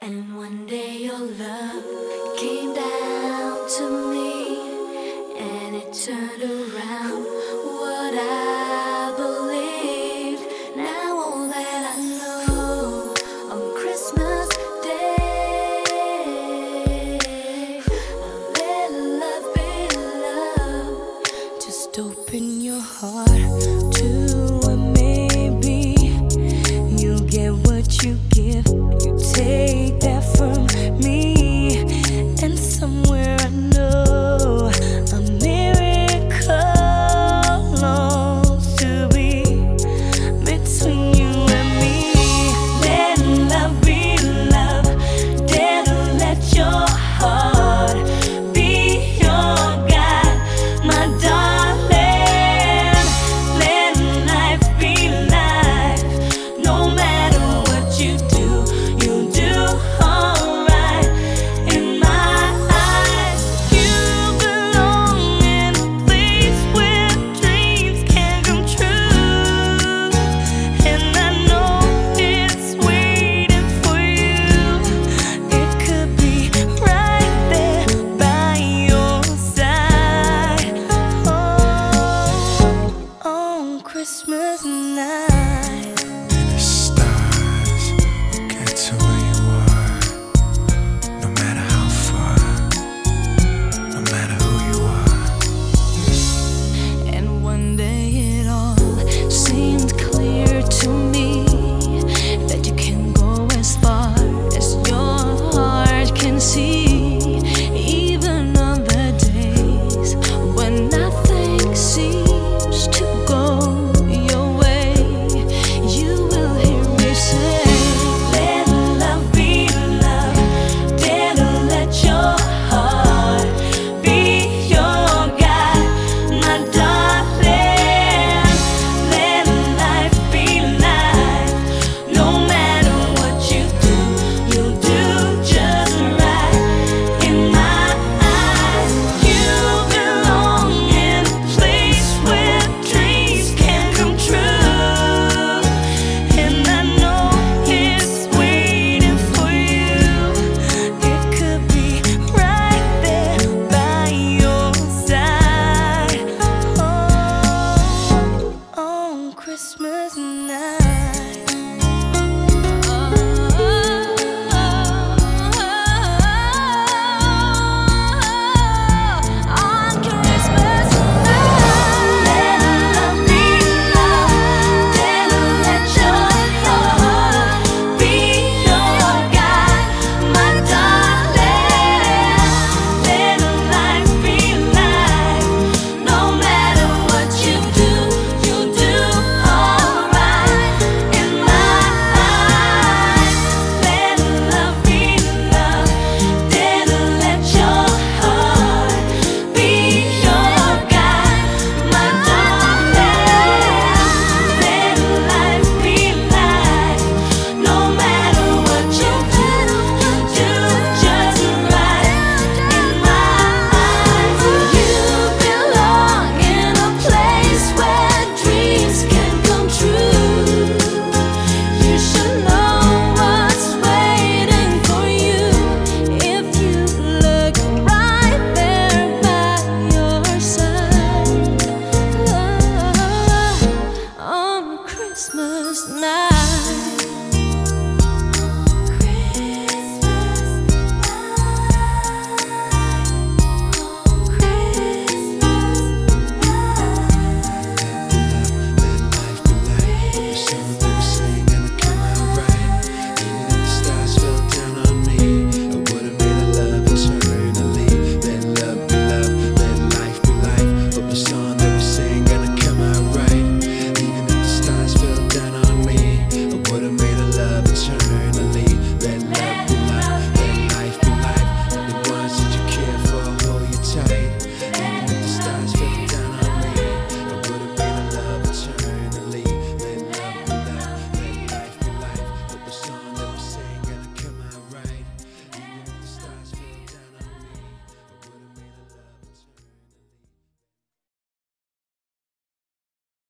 And one day your love came down to me, and it turned around what I believed. Now all that I know on Christmas Day, let love be love. Just open your heart to a maybe. You get what you give, you take that from me, and somewhere I know a miracle longs to be between you and me. Let love be love, dare to let your heart be your guide, my darling. Let life be life, no matter what you do, you do alright in my eyes. You belong in a place where dreams can come true, and I know it's waiting for you. It could be right there by your side, oh, on Christmas night. The stars will get to where you are, no matter how far, no matter who you are. And one day it all seemed clear to me that you can go as far as your heart can see.